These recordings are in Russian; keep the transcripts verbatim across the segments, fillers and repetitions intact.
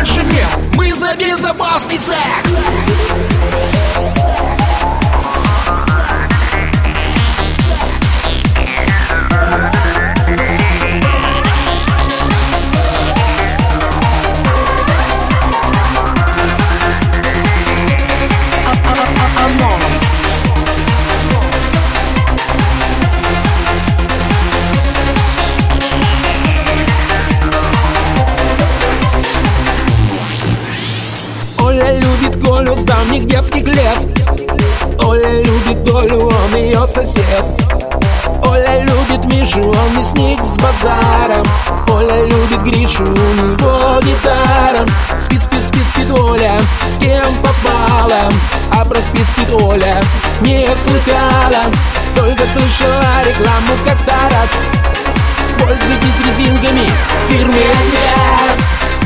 больше мест. Мы за безопасный секс. Оля любит Колю с давних детских лет. Оля любит Толю, он ее сосед. Оля любит Мишу, он мясник с базаром. Оля любит Гришу, у него гитара. Спит, спит, спит, спит Оля, с кем попала. А про спит, спит Оля не слыхала. Только слышала рекламу как-то раз. Пользуйтесь резинками фирмы Adidas.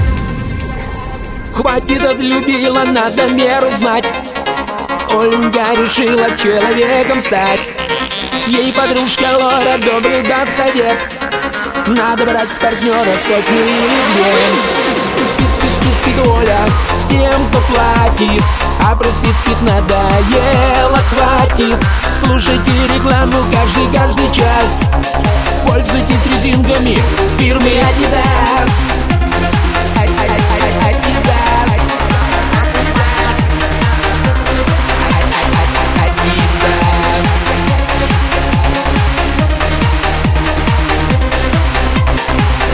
Хватит отлюбила, надо меру знать. Оленька решила человеком стать. Ей подружка Лора добрый даст совет. Надо брать с партнера сотню или две. Спит, спит, спит, спит Оля, с тем, кто платит. А про спит, спит надоело, хватит. Слушайте рекламу каждый, каждый час. Пользуйтесь резинками фирмы Adidas.